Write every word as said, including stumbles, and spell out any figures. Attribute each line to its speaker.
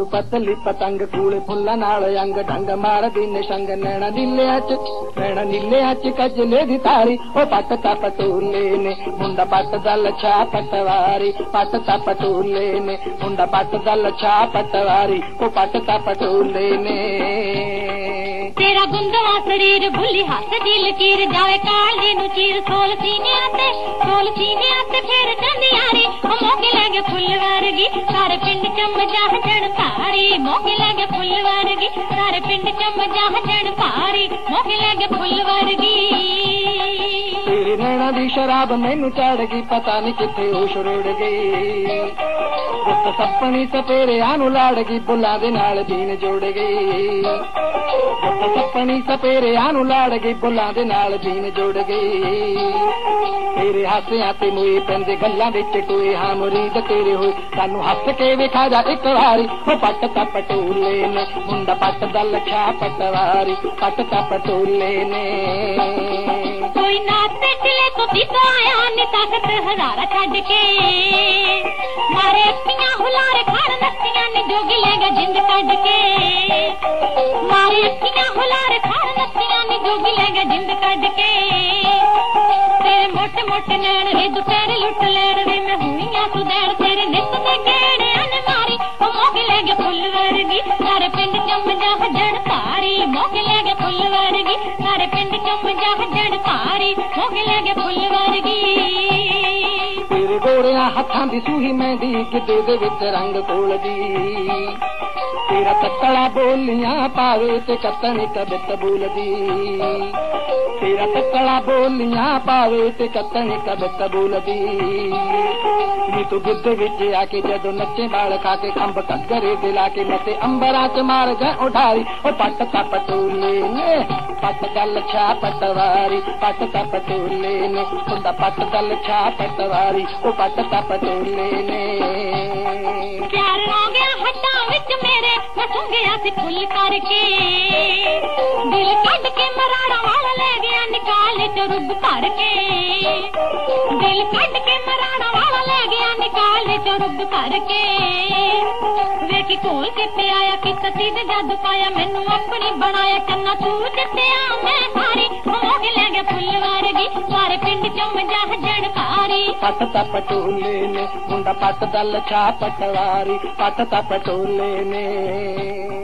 Speaker 1: तू पतली पतंग कूले फुल्ला नाल अंग ढंग मार दिन संग नैना नीले अच नैना नीले अच कजले दी तारी ओ पटता पटोले ने मुंडा पट दल छा पटवारी पटता पटोले ने मुंडा पट दल छा पटवारी ओ पटता पटोले ने
Speaker 2: तेरा गुंदवा शरीर भुली हाथ दिल कीर जावे काले नु चीर सोल सीने आते सोल सीने आते फिर चंदियारी ओ मोके लगे फुल वर्गी सारे पिंड चम जाह जण तारी मोके लगे फुल वर्गी सारे पिंड चम जाह जण तारी मोके लगे फुल वर्गी
Speaker 1: तेरी नैना दी शराब मैनू चढ़ गई पता नहीं किथे होश रुड़ गई गुप्त सपनी सपेरे आनू लाड़ गई बुला दे नाल दीन जोड़ गई गुप्त सपनी सपेरे आनू लाड़ गई बुला दे नाल दीन जोड़ गई तेरे हासियां ते मुई पैंदे गल्लां विच टोए हां मुरीद तेरे होए सानू हस के विखा जा एक वारी ओ पटता पटोले ने मुंडा पट दल छा पटवारी पटता पटोले ने
Speaker 2: कोई नाते चले तो पीता आया नी ताकत हजारा छड़ के मारे अखियां हुलारे खाड़ नत्तियां ने जोगी लेगा जिंद कड के मारे अखियां हुलारे खाड़ नत्तियां ने जोगी लेगा जिंद कड के तेरे मोटे मोटे नैन वे दुपहर लुट लेण वे मैं हुईयां सुदैण तेरे नित दे गेड़े अन मारी ओ मोगे लेगे फुल वर्गी सारे पिंड चम जाह जण तारी मोगे लेगे फुल वर्गी सारे पिंड चम जाह जण तारी मोगे लेगे फुल वर्गी
Speaker 1: तेरे गोरियां हत्थां दी सूही मेहंदी गिद्धे दे विच रंग कोलदी तेरा तत्तला बोलियां पावे ते कतनी कबित बोलदी तेरा तत्तला बोलियां पावे ते कतनी कबित बोलदी नी तू गिद्धे विच आके जदों नच्चे बाल खा के खंब घग्गरे दिला के मते अंबरां च मार जा उठारी ओ पटता पटोले ने पट दल छा पटवारी पटता पटोले ने हुंदा पट दल छा पटवारी ओ पटता पटोले ने
Speaker 2: प्यार हो गया हड्डां विच मेरे मैं सुन गया सी फुल करके दिल कट के मराड़ा वाला ले गया निकाल च रुब भर के दिल कट के मराड़ा वाला ले गया निकाल च रुब भर के वेखी कोल किते आया कि तसीद जादू पाया मैनू अपनी बनाया चन्ना तू जित्तिया मैं सारी मोगे ले गया फुल वर्गी सारे पिंड चम जाह जण तारी
Speaker 1: पटता पटोले ने मुंडा पट दल छा पटवारी पटता पटोले ने।